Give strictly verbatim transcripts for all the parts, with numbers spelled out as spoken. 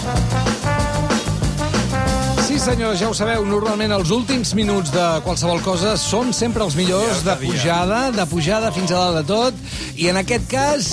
Sí, senyors, ja ho sabeu, normalment els últims minuts de qualsevol cosa són sempre els millors, de pujada, de pujada fins a dalt de tot, i en aquest cas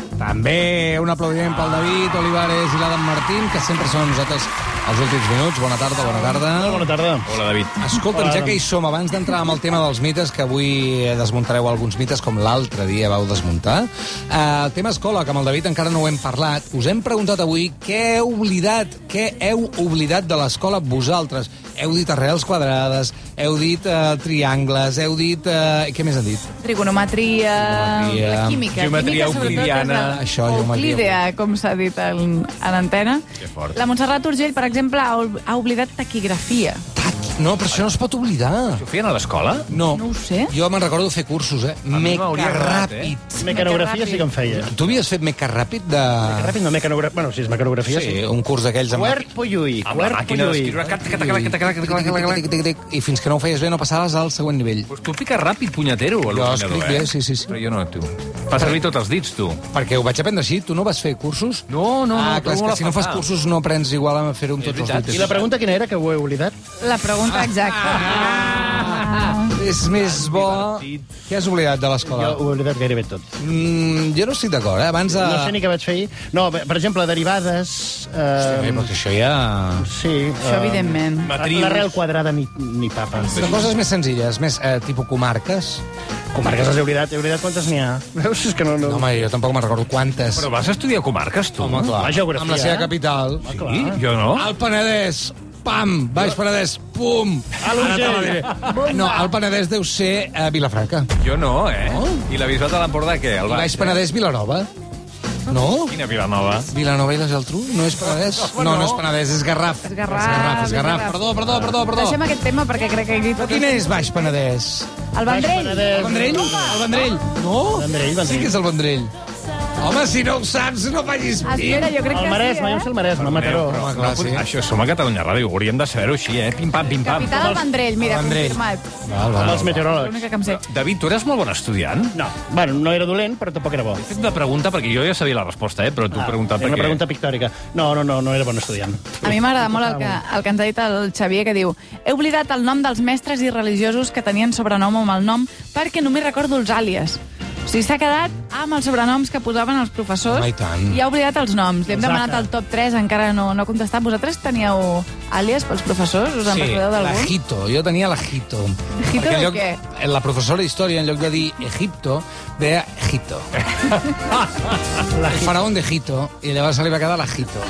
també un aplaudiment pel David Olivares i l'Adam Martín, que sempre són nosaltres els últims minuts. Bona tarda, bona tarda. Bona tarda. Hola, David. Escolta'm, Hola, ja que hi som, abans d'entrar amb el tema dels mites, que avui desmuntareu alguns mites, com l'altre dia vau desmuntar, eh, el tema escola, que amb el David encara no ho hem parlat, us hem preguntat avui què heu oblidat, què heu oblidat de l'escola vosaltres. Heu dit arrels quadrades, heu dit eh, triangles, heu dit... Eh, què més han dit? Trigonometria, Trigonometria, la química. geometria química, sobretot, euclidiana, és la- això, geometria. Euclídea, com s'ha dit en, en antena. Que fort. La Montserrat Urgell, per exemple, ha, ol- ha oblidat taquigrafia. No, però això no es pot oblidar. Ho feien a l'escola? No. No ho sé. Jo me'n recordo de fer cursos, eh? mi m'hauria agradat, eh? Mecaràpid. Mecanografia sí que em feia. Tu havies fet mecaràpid de... Ràpid no, mecanografia... Bueno, sí, és mecanografia, Sí, sí. un curs d'aquells amb... Cuerpo lluï, Amb la cuerpo màquina lluï. d'escriure... Cat, cat, cat, cat, cat, cat, cat, cat, cat, cat, cat. I fins que no ho feies bé no passaves al següent nivell. Pues tu piques ràpid, punyetero, a l'ordinador, escric eh? bé, sí, sí, sí. Però jo no, tu. Fa servir tots els dits, tu. Perquè ho vaig aprendre així. Tu no vas fer cursos? No, no, Ah, no. clar, és trobo que si no la fas falta. cursos no aprens igual a fer-ho amb tots els veritat. I dits. la pregunta quina era, que ho he oblidat? La pregunta exacta. Ah, és més bo... Què has oblidat de Jo l'escola? ho he oblidat gairebé tot. Mm, jo no estic d'acord, eh? Abans de... No sé ni què vaig fer ahir. No, per exemple, derivades... Sí, Eh, però que això ja... sí. Això, eh, evidentment. Matrius. L'arrel quadrada ni, ni papa. Són coses més senzilles, més eh, tipus comarques. Comarques les he oblidat. He oblidat quantes n'hi ha. Veus? És que no... no... No, home, jo tampoc me'n recordo quantes. Però vas estudiar comarques, tu? Home, clar. La geografia. Amb la seva capital. Sí? Jo no. Al Penedès, pam, Baix Penedès, pum. A l'Urgell. Ara te la diré. No, el Penedès deu ser a Vilafranca. Jo no, eh? No? I la Bisbal de l'Empordà, què? El I Baix Penedès, Vilanova. No? Quina Vilanova? Vilanova i la Geltrú? No és Penedès? No, no és Penedès, és Garraf. És Garraf, És Garraf, és és Garraf. Garraf. Perdó, perdó, perdó, perdó. Deixem aquest tema perquè crec que he dit... Però quin és Baix Penedès? El Vendrell. Penedès. El Vendrell? El Vendrell? No? Vendrell, Vendrell. Sí que és el Vendrell. Home, si no ho saps, no facis Espera, jo crec El que Maresme, sí, jo sé eh? el Maresme, Mataró. Home, clar, sí. Això som a Catalunya Ràdio, hauríem de saber-ho així, eh? Pim-pam, pim-pam. Capital del Vendrell, mira, El Vendrell. confirmat. Val, val. Els meteoròlegs. L'única que em sé. David, tu eres molt bon estudiant? No, bueno, no era dolent, però tampoc era bo. He fet una pregunta perquè jo ja sabia la resposta, eh? Però tu Ah, preguntat era per una què. pregunta pictòrica. No, no, no, no era bon estudiant. A mi m'agrada molt el que, el que ens ha dit el Xavier, que diu: he oblidat el nom dels mestres i religiosos que tenien sobrenom o malnom perquè només recordo els àlies. O sigui, s'ha quedat amb els sobrenoms que posaven els professors. Home, i tant. I ha oblidat els noms. Li hem Exacte. demanat el top tres, encara no, no ha contestat. Vosaltres teníeu àlies pels professors? Us en Sí, recordeu la d'algun? Jito. Jo tenia la Jito. Jito Perquè en de lloc, què? La professora d'història, en lloc de dir Egipto, deia Egipto. El faraón de Egipto. I llavors se li va quedar la Jito.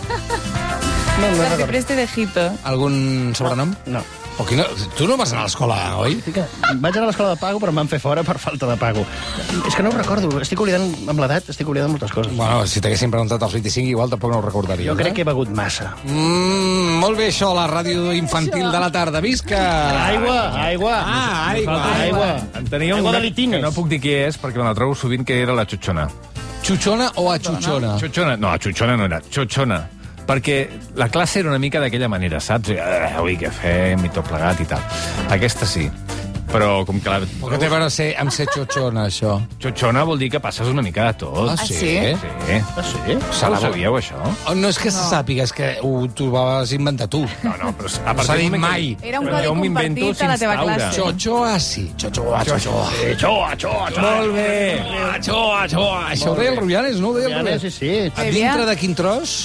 No, no La recordo. Cipreste de Jito. Algun sobrenom? No. O qui no? Tu no vas anar a l'escola, oi? Sí que vaig anar a l'escola de pago, però em van fer fora per falta de pago. És que no ho recordo. Estic oblidant, amb l'edat, estic oblidant moltes coses. Bueno, si t'haguessin preguntat als vint-i-cinc, igual tampoc no ho recordaries. Jo crec que eh? he begut massa. Mm, molt bé, això, la ràdio infantil de la tarda. Visca! Aigua, aigua. Ah, aigua. Aigua. En tenia Aigua una de litines. que no puc dir qui és perquè me la trobo sovint, que era la Xuxona. Xuxona o axuxona? Xuxona, no, Xuxona no era, Xuxona. Perquè la classe era una mica d'aquella manera, saps? Eh, avui què fem i tot plegat i tal. Aquesta sí. Però com que la... Però què té a veure ser, amb ser xuxona, això? Xuxona vol dir que passes una mica de tot. Ah, sí? Sí. Ah, sí? Se la sabíeu, això? Oh, no és que se sàpiga, és que ho, tu ho vas inventar tu. No, no, però... A No s'ha dit del moment que- mai. Era un Però codi jo m'invento compartit a la teva s'instaura. classe. Xoxoa, sí. Xoxoa, xoxoa. Eh, xoa, xoa, xoa. Molt bé. Xoxoa, xoxoa. Això ho deia el Rubianes, no ho deia el Ja, Rubianes? sí, sí. A dintre de quin tros?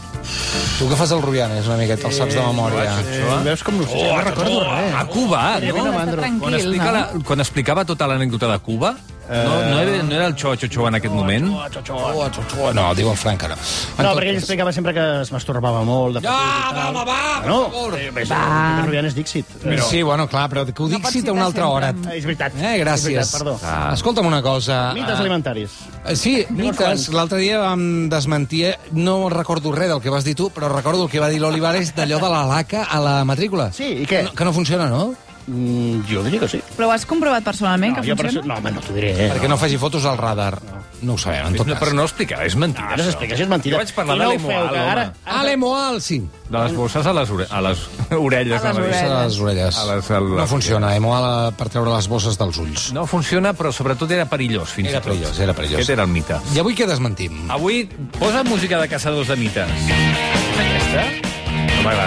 Tu que fas el Rubianes una miqueta, el saps de memòria. Eh, veus com no sé, no recordo res. A Cuba, Era ben no? amandro. Quan, Tranquil, explica no? la, quan explicava tota l'anècdota de Cuba, no, no, era, no era el xo, xo, xo en aquest moment? Xoxoa, xoxoa. No, diu el Frank, no. No, perquè ell explicava sempre que es masturbava molt. De Ja, petit i va, tal. va, va, per No, favor. eh, ves, el Rubianes Dixit. Però... Sí, bueno, clar, però que ho No dic pots sí a una citar altra hora. sempre. Eh, És veritat. Eh, gràcies. És veritat, perdó. Ah. Escolta'm una cosa. Mites Ah, alimentaris. eh, Sí, mites. quants. L'altre dia vam desmentir, no recordo res del que vas dir tu, però recordo el que va dir l'Olivares d'allò de la laca a la matrícula. Sí, i què? Que no, que no funciona, no? Mm, jo diria que sí. Però ho has comprovat personalment, No, que jo per funciona? això... no home, no t'ho diré. Eh? Perquè no faci fotos al radar. No ho sabem, en tot No, cas. però no explicar, és mentida. Ara això. s'explica, això és mentida. Jo vaig parlar I de no ho l'Emoal, feu, que ara... home. Ale Moal, sí. De les bosses a les, ore a les orelles. A les anava a dir. orelles. A les orelles. A les- a les- No funciona, Emoal per treure les bosses dels ulls. No funciona, però sobretot era perillós, fins Era i tot. perillós, era perillós. Aquest era el mite. I avui què desmentim? Avui posa música de caçadors de mites. Aquesta?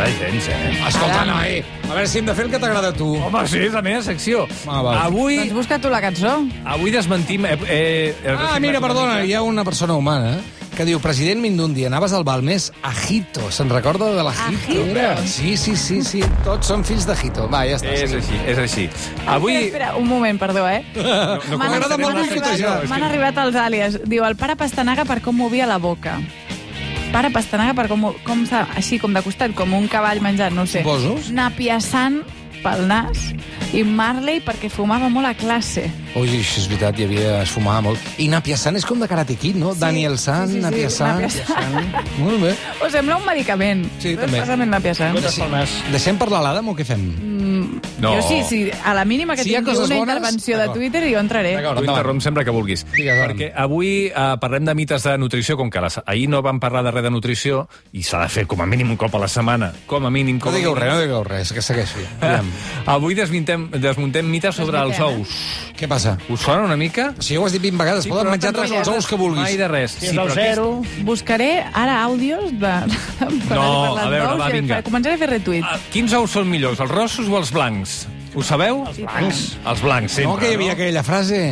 m'agrada gens, eh? Escolta, noi, a veure si hem de fer el que t'agrada a tu. Home, sí, és la meva secció. Ah, val. Avui, Doncs busca tu la cançó. avui desmentim... Eh, eh, Ah, mira, perdona, hi ha una persona humana que diu, president Mindundi, anaves al Balmés a Jito. Se'n recorda de la Jito? Jito? Mira. Sí, sí, sí, sí. Tots són fills de Jito. Va, ja està. És seguim. així, és així. Avui... Espera, espera, un moment, perdó, eh? no M'han m'agrada molt m'han boicotejar. arribat, m'han arribat els àlies. Diu, el pare Pastanaga per com movia la boca. Pare Pastanaga per com, com s'ha- així, com de costat, com un cavall menjant, no ho sé. Suposo. Napiassant pel nas i Marley perquè fumava molt a classe. Ui, això és veritat, hi havia... es fumava molt. I Napia San és com de Karate Kid, no? Sí, Daniel San, sí, sí, sí, Napia San... Napia San. Molt bé. O sembla un medicament. Sí, No és també. Passament Napiassant. Gotes pel nas. Deixem parlar l'Adam o què fem? No. Jo sí, sí, a la mínima que Si hi ha tingui coses una bones, intervenció de d'acord. Twitter jo entraré. D'acord. Tu interromp sempre que vulguis. Digues, Adam. Perquè avui eh, parlem de mites de nutrició, com que les, ahir no vam parlar de res de nutrició, i s'ha de fer com a mínim un cop a la setmana. Com a mínim... Com No a digueu mínim. res, no digueu res, que segueixi. Aviam. Avui desmuntem, desmuntem mites sobre els Desmuntem, ous. Què passa? Us sona una mica? Si ja ho has dit vint vegades, poden però menjar no tots els ous que vulguis. Mai de res. Si és el zero... Buscaré ara àudios de... No, a veure, va, vinga. Començaré a fer retuit. Ah, quins ous són millors, els rossos o els blancs? Ho sabeu? Els blancs. Els blancs, sempre. No, que hi havia aquella frase.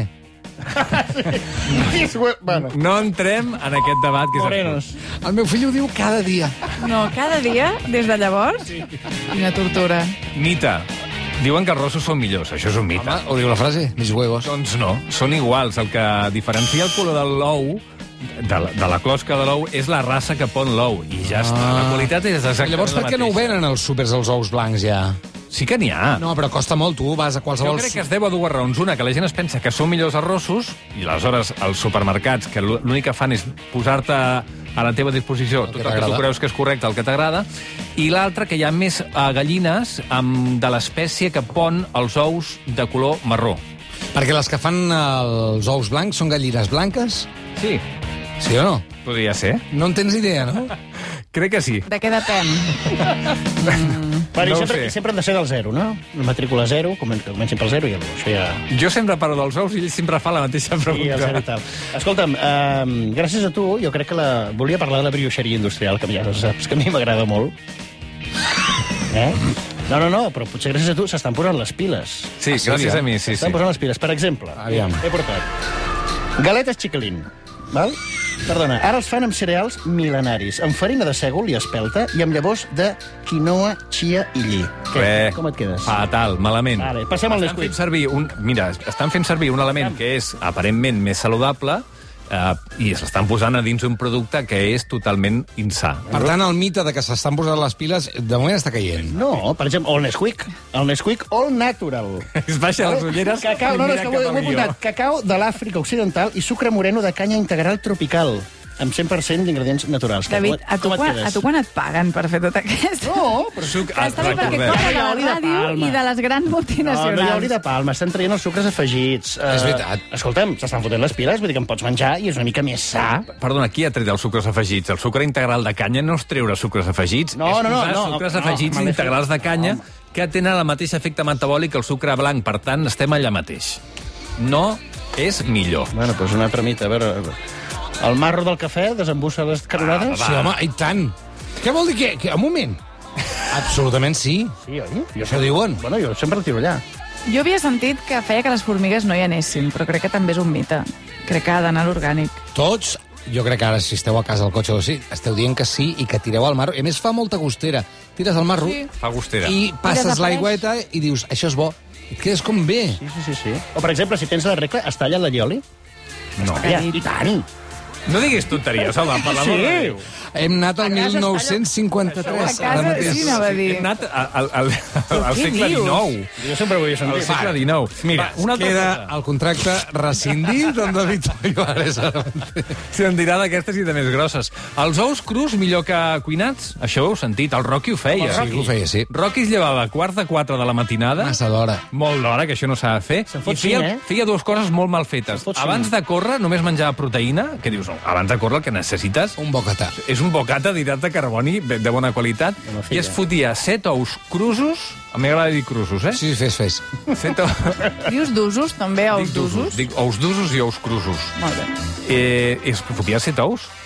Bueno, No entrem en aquest debat que és morenos. El meu fill ho diu cada dia. No, cada dia, des de llavors? Sí. Quina tortura. Mite. Diuen que els rossos són millors. Això és un mite. Home, ho diu la frase, mis huevos. Doncs no, són iguals. El que diferencia el color de l'ou, de la, de la closca de l'ou, és la raça que pon l'ou. I ja està. La qualitat és exactament Llavors, per la què no ho mateixa. venen els súpers, els ous blancs, ja? Sí que n'hi ha. No, però costa molt, tu vas a Jo qualsevol... crec que es deu a dues raons. Una, que la gent es pensa que són millors els rossos, i aleshores els supermercats, que l'únic que fan és posar-te a la teva disposició El que tot el que tu t'agrada. creus que és correcte, el que t'agrada, i l'altra, que hi ha més eh, gallines amb, de l'espècie que pon els ous de color marró. Perquè les que fan els ous blancs són gallines blanques? Sí, Sí o no? podria ser. No en tens idea, no? Crec que sí. De què depèn? Bueno, No i ho sempre, sé. i sempre han de ser del zero, no? La matrícula zero, comen- que comencin pel zero i això ja... Jo sempre parlo dels ous i ell sempre fa la mateixa I el zero i pregunta. tal. Escolta'm, um, gràcies a tu, jo crec que la... volia parlar de la brioixeria industrial, que ja saps que a mi m'agrada molt. Eh? No, no, no, però potser gràcies a tu s'estan posant les piles. Sí, gràcies a mi, sí, sí. S'estan posant les piles. Per exemple, Aviam. he portat galetes Chiquilín, val? Perdona, ara els fan amb cereals mil·lenaris, amb farina de sègol i espelta i amb llavors de quinoa, chia i lli. Què? Bé, Com et quedes? Fatal, malament. Vale, passem al Estan Nesquik. fent servir un, mira, estan fent servir un element que és aparentment més saludable eh, i s'estan posant a dins un producte que és totalment insà. Per tant, el mite de que s'estan posant les piles, de moment està caient. No, per exemple, el Nesquik. El Nesquik All Natural. Es baixa les ulleres Cacau, i no, no, mira és que cap ho he, al ho he guió. apuntat. Cacau de l'Àfrica Occidental i sucre moreno de canya integral tropical, amb cent per cent d'ingredients naturals. David, Com- a tu, com et quan, quedes? a tu quan et paguen per fer tot aquest? No, però... Suc, Que està bé perquè recordem. corre de No, la oli de ràdio palma. i de les grans No, no hi ha multinacionals. oli de palma, estan traient els sucres afegits. És Eh, veritat. Escolta'm, s'estan fotent les piles, vull dir que en pots menjar i és una mica més sa. Perdona, qui ha tret els sucres afegits? El sucre integral de canya no és treure sucres afegits, No, és no, no, posar no, sucres no, afegits me l'he integrals fet. de canya que tenen el mateix efecte metabòlic que el sucre blanc. Per tant, estem allà mateix. No és millor. Bueno, doncs una altra mita, a veure... El marro del cafè desembussa les caronades? Sí, home, i tant. Què vol dir que... que un moment. Absolutament sí. Sí, oi? Jo Això diuen. Bueno, jo sempre el tiro allà. Jo havia sentit que feia que les formigues no hi anessin, però crec que també és un mite. Crec que ha d'anar a l'orgànic. Tots, jo crec que ara, si esteu a casa al cotxe o sí, esteu dient que sí i que tireu al marro. I a més, fa molta gustera. Tires al marro Sí. Fa gustera. i passes desapareix. l'aigüeta i dius, això és bo. I et quedes com bé. Sí, sí, sí, sí. O, per exemple, si tens la regla, es talla l'allioli? No. Ja, i tant. No diguis tonteries, home, per l'amor de Déu. Hem anat al A casa es mil nou-cents cinquanta-tres. A casa, ara mateix. sí, anava a dir. Hem anat al, al, al, al què segle dius? dinou. Jo sempre ho havia Al sentit. segle dinou. Mira, Va, una altra queda cosa. el contracte rescindit amb David Olivares. Si em dirà d'aquestes i de més grosses. Els ous crus millor que cuinats? Això ho heu sentit, el Rocky ho feia. Sí, ho feia, sí. Rocky es llevava a quarts de quatre de la matinada, Massa d'hora. molt d'hora, que això no s'ha de fer, Se'n fot i feia, cinc, eh? feia dues coses molt mal fetes. Se'n fot cinc. Abans de córrer, només menjava proteïna, que dius, no, abans de córrer el que necessites Un bocatà. és un bocata d'hidrats de carboni de bona qualitat, No i feia. es fotia set ous crusos, a mi m'agrada dir crusos, eh? Sí, fes, fes. Set ous... Dius d'usos, també, ous Dic d'usos? Dic ous d'usos i ous crusos. Molt bé. Eh, es fotia set ous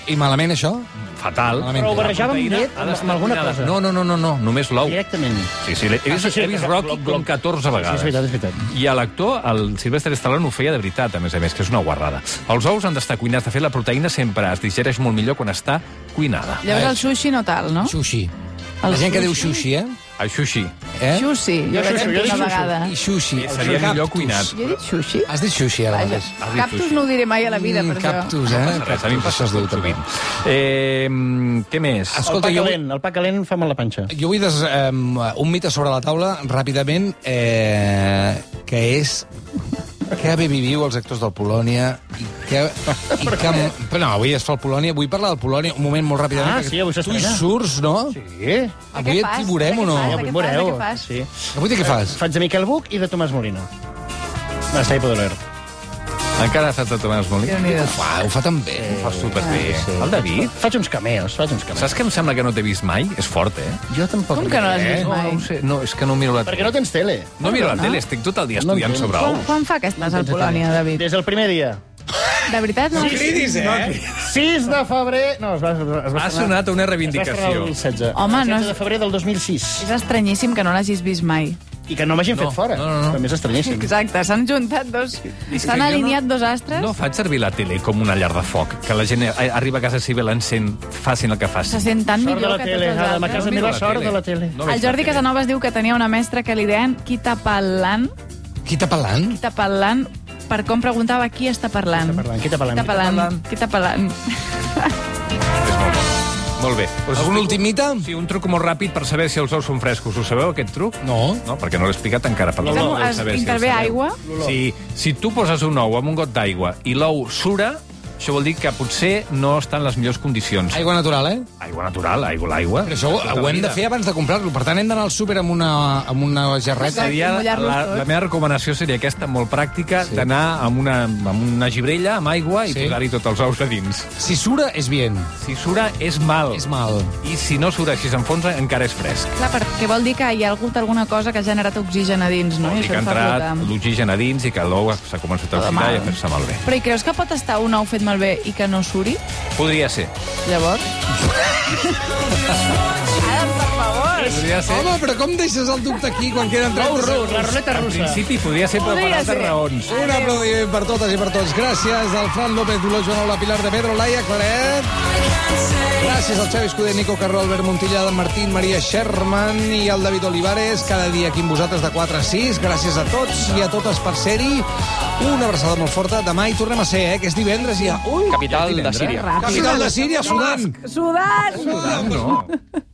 I malament, això? Fatal. Malament. Però ho barrejava amb La proteïna llet, ha amb, d'estar amb alguna cuinada. cosa. No, no, no, no, no, només l'ou. Directament. Sí, sí, he vist, Ah, sí, sí, he vist bloc, Rocky bloc, bloc. com catorze Sí, vegades. és veritat, és veritat. I a l'actor, el Sylvester Stallone, ho feia de veritat, a més a més, que és una guarrada. Els ous han d'estar cuinats. De fet, la proteïna sempre es digereix molt millor quan està cuinada. Llavors el sushi no tal, no? Sushi. El La gent que sushi? diu sushi, eh? El sushi eh? Sushi, jo Jo l'he sushi, jo dit dic una sushi. vegada. I sushi. seria Cactus. millor cuinat. Jo he dit sushi? Has dit sushi, ara Vaja, mateix. Has dit Cactus sushi. no ho diré mai a la vida, Mm, per això. Cactus, eh? No passa res, a mi em passa Això es diu tot també. sovint. Eh, què més? Escolta, el pa jo- calent, el pa calent fa mal la panxa. Jo vull des, um, un mite sobre la taula, ràpidament, eh, que és que bé viviu els actors del Polònia i que... I que però no, avui es fa el Polònia. Vull parlar del Polònia un moment molt ràpidament. Ah, perquè sí, avui tu hi s'estrena. surts, no? Sí. De Avui què et fas? tiborem De o no? què fas? Ja De ho què veureu. fas? De què fas? Sí. Avui de què fas? Faig de Miquel Buch i de Tomàs Molina. M'està Podoler. Encara fas de Tomàs Molí? Déu-n'hi-do. Ho fa, ho fa tan bé. Ho fa superbé. Sí. El David? Faig uns cameos, faig uns cameos. Saps que em sembla que no t'he vist mai? És fort, eh? Jo tampoc. Com que no l'has Eh? vist No, mai? no, ho sé. No, és que no miro la Perquè tele. no tens tele. No miro la no? tele, estic tot el dia No estudiant entenc. sobre Quan, ous. quan fa que estàs al Polònia, David? Des del primer dia. De veritat, no? Cridis, eh? sis de febrer... No, es va, es va Ha estrenar- sonat una es va estrenar reivindicació. el setze. Home, el no setze és- de febrer del dos mil sis. És estranyíssim que no l'hagis vist mai. I que no m'hagin No, fet fora. no, no, no. També és estranyíssim. Exacte, s'han juntat dos... És S'han que jo alineat no- dos astres. No faig servir la tele com una llar de foc, que la gent eh, arriba a casa seva i l'encén, facin el que Se facin. sent tan Sort de millor la que tele. tots els A la casa altres. miro meva la sort tele. de la tele. No veig El la Jordi tele. Casanovas diu que tenia una mestra que li deien qui està parlant, Qui està parlant? qui està parlant, per com preguntava qui està parlant. Qui està parlant? Qui està parlant? Qui està parlant? Qui està parlant? Molt bé. Us Algun explico- últim mite? Sí, un truc molt ràpid per saber si els ous són frescos. Ho sabeu, aquest truc? No. No, perquè no l'he explicat encara. Per És l'olor, amb- voleu es- saber si el intervé sabeu. aigua? Si, si tu poses un ou amb un got d'aigua i l'ou sura, això vol dir que potser no està en les millors condicions. Aigua natural, eh? Aigua natural, aigua, l'aigua. Però això ho, Tota ho la hem de vida. fer abans de comprar-lo. Per tant, hem d'anar al súper amb una, amb una jarreta. Seria, mullar-los la, tots. la meva recomanació seria aquesta, molt pràctica, Sí. d'anar amb, una, amb una gibrella, amb aigua, i Sí. posar-hi tots els ous a dins. Si sura, és bien. Si sura, és mal. És mal. I si no sura, si s'enfonsa, encara és fresc. Clar, perquè vol dir que hi ha hagut alguna cosa que ha generat oxigen a dins, no? Vol I dir que això ha el fa entrat flotar. l'oxigen a dins i que l'ou s'ha començat a Tot oxidar i a mal. fer-se malbé. Però hi creus que pot estar un ou fet malbé i que no suri? Podria ser. Llavors? Ara, per favor! Podria ser. Home, però com deixes el dubte aquí quan queden L'ou trenta rus, la segons? ruleta En russa. principi podria ser per Podria altres ser. raons. Un aplaudiment per totes i per tots. Gràcies al Fran López, Dolor Joan Ola, Pilar de Pedro, Laia Claret. Gràcies al Xavi Escudé, Nico Carró, Albert Montilla, Martín, Maria Sherman i al David Olivares. Cada dia aquí amb vosaltres de quatre a sis. Gràcies a tots i a totes per ser-hi. Una abraçada molt forta. Demà hi tornem a ser, eh? Que és divendres ja. Ui, Capital de Síria. capital de Síria, Sudan. Sudant! No.